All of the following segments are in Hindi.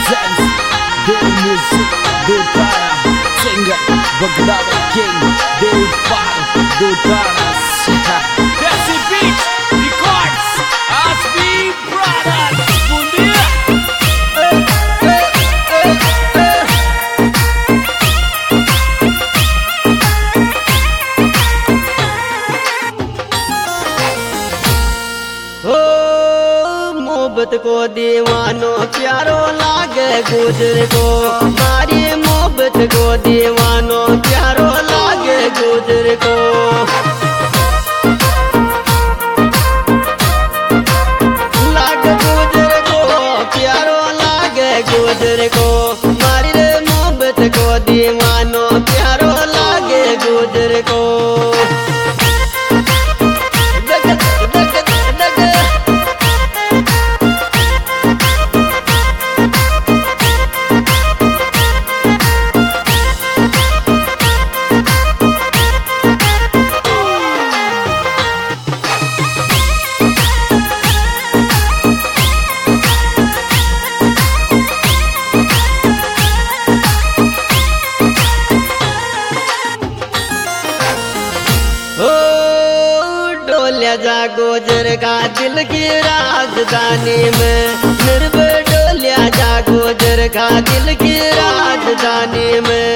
presents their music, their para singer, Bagdaba King, their para, their paras. Desi Beach Records, Aspi Brothers. Bom dia. मोहब्बत को दीवानो प्यारो लागे गुजर को, हमारी मोहब्बत को दीवानो प्यारो लागे गुजर को। लागे गुजर को प्यारो लागे गुजर को, हमारी मोहब्बत को दीवानो प्यारो लागे गुजर को। जा गुजर का दिल की राजधानी में, निर्भय डोलिया जा गुजर का दिल की राजधानी में।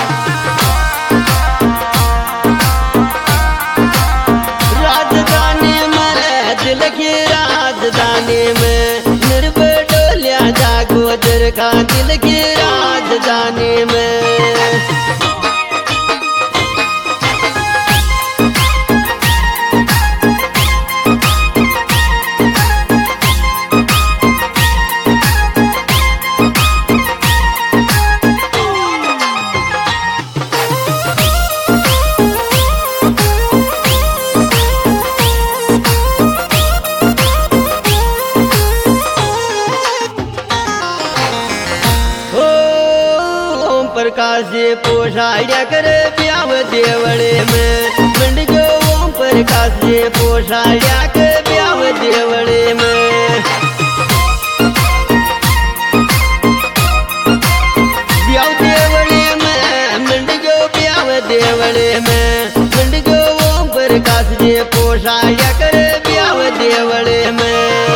राजधानी में दिल की राजधानी में, निर्भय डोलिया जा गुजर का दिल की राजधानी में। प्रकाश जी पोषाया करे ब्याह देवड़े में, मंड जो ओम प्रकाश जी पोषाया के ब्याह देवड़े में। ब्याह देवड़े में मंड जो ब्याह देवड़े में, मंड जो ओम प्रकाश जी पोषाया करे ब्याह देवड़े में।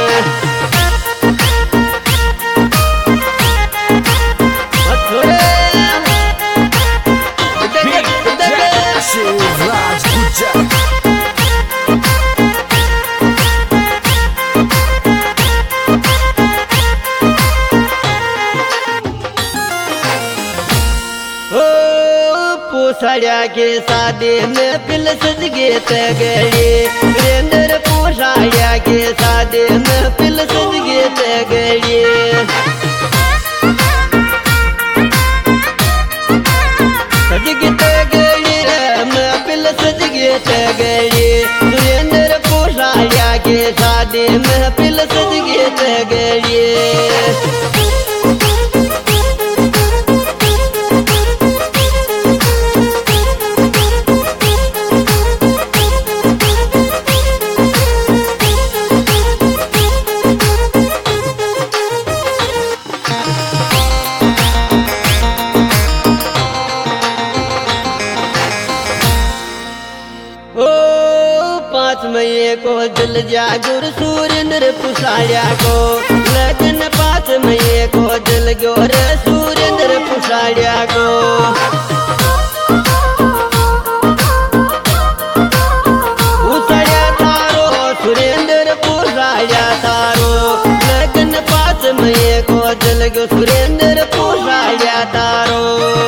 पोषाया के शादी में पिल सज गीत गड़ी, वीरेंद्र पोषाया के शादी में पिल सज गीत गड़ी। सज गीत गड़ी में पिल सज गीत गड़ी, वीरेंद्र पोषाया के शादी में पिल सज गीत गड़ी। मई को दिल जागुर सूरेंद्र पुसाया को, लगन 5 मई को दिल गोर सूरेंद्र पुसाया को। पुसाया तारो सुरेंद्र पुसाया तारो, लगन 5 मई को दिल गो सुरेंद्र पुसाया तारो।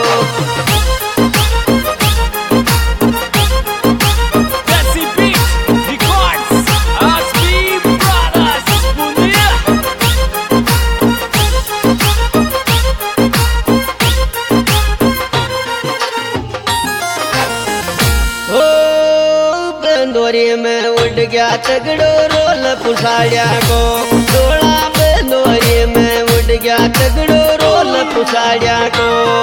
बेंदोरी में उड़ गया तगड़ो रोल पुसाया को, डोला बेंदोरी में उड़ गया तगड़ो रोल पुसाया को।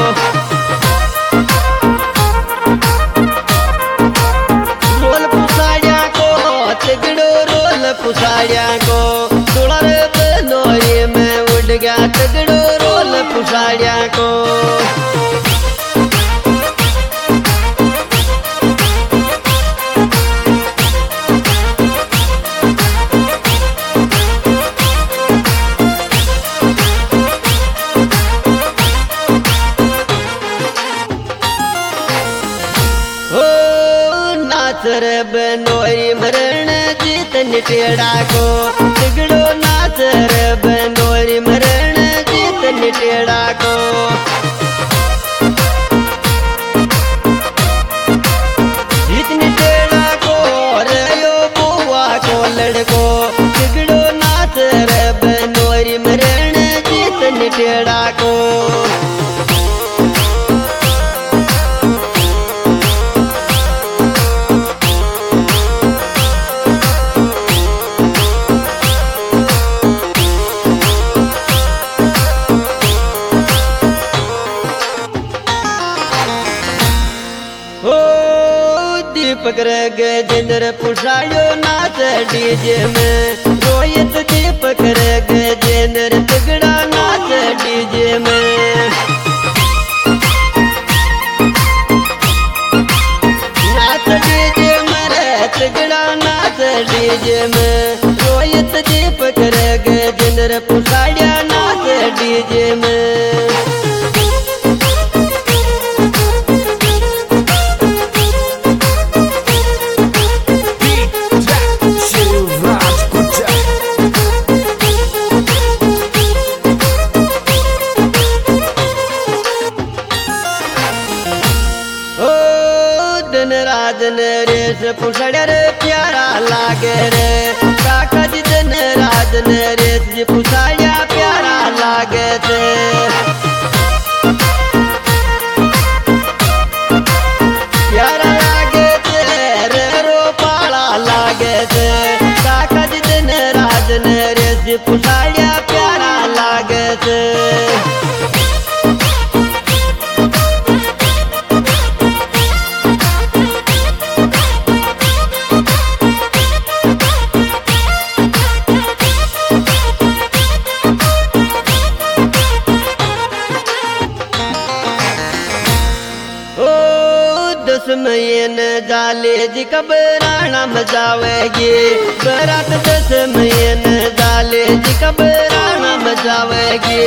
रोल पुसाया को तगड़ो रोल पुसाया को, डोला बेंदोरी में उड़ गया तगड़ो तिगड़ो रोल पुसाड़िया को। नाचर बनोरी मरण जीत निटेड़ा को। तिगड़ो नाचर बनोरी मरण जीत निटेड़ा को। जीत निटेड़ा को रयो बुआ को लड़को। तिगड़ो नाचर बनोरी मरण जीत निटेड़ा को। दीपक गजेंद्र पुसायो नाच डीजे में। रोहित दीपक गजेंद्र तिगड़ा नाच डीजे में। नाच डीजे में रे तिगड़ा नाच डीजे में। रोहित दीपक गजेंद्र पुसाया नाच डीजे में। राजन रेस पुसड़े रे प्यारा लागे रे। काका जी दिन राजन रेस जी पुसाया प्यारा लागे थे। प्यारा लागे थे रे रोपाला लागे थे। काका जी दिन राजन रेस जी पुसाया प्यारा लागे थे। दसमयन जाले जी कबराना मजावेगी। बरात दसमयन जाले जी कबराना मजावेगी।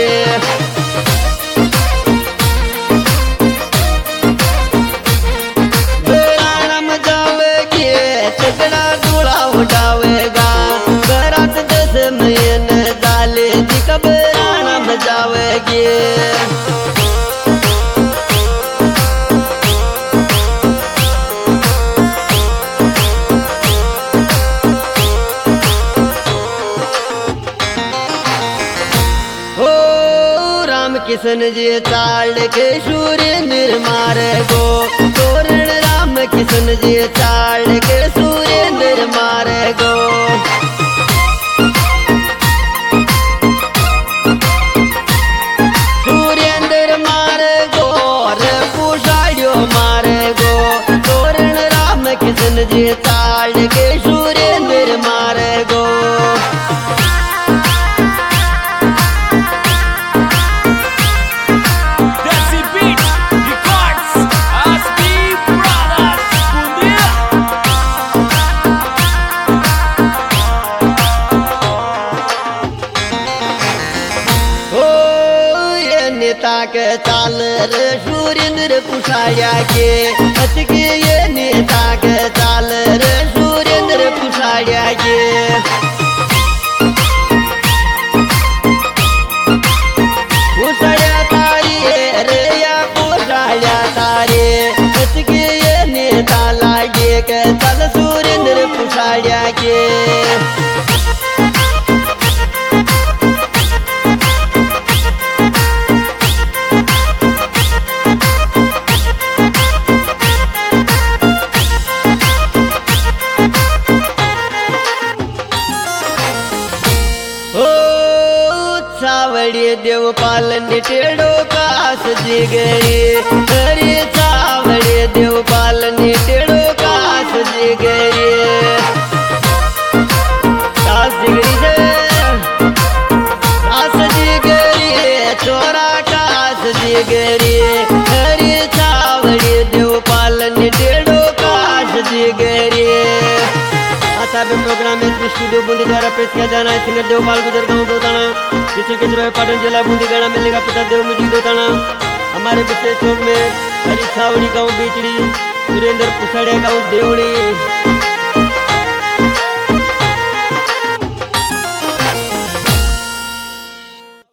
बराना मजावेगी तिगड़ा दूल्हा उठावेगा। बरात दसमयन जाले जी कबराना मजावेगी। किशन जी चाल के सूर्य मारे गो। तोरण राम किशन जी चाल के सूर्य मारे गो। सूर्य मारे गो रे पुसाड़ियो मारे गो। तोरण राम किशन जी चाल के सूर्य मारे गो। के चाल रे सूर्य पुसाया के। अचके ये नेता के चाल रे सूर्य पुसाया के। पुसाया तारी रे या पुसाया तारे। अचके ये नेता लागे के चाल सूर्य पुसाया के। देवपाल निटेड़ो कास जिगरी। हरे चावड़े देवपाल निटेड़ो कास जिगरी। कास जिगरी से कास जिगरी जिगरी हरी सावरी देवपाल डेढ़ो काश जिगरी। आता भी प्रोग्राम में स्टूडियो बूंदी द्वारा पेश किया जाना है सिंगर देवपाल गुजर गाँव दोताना किशोर पाटन जिला बूंदी गाना मिलेगा पिता देव मुझी दोताना। हमारे विशेष शोक में हरी सावड़ी गाँव बीचड़ी सुरेंद्र पुसड़े गाँव देवड़ी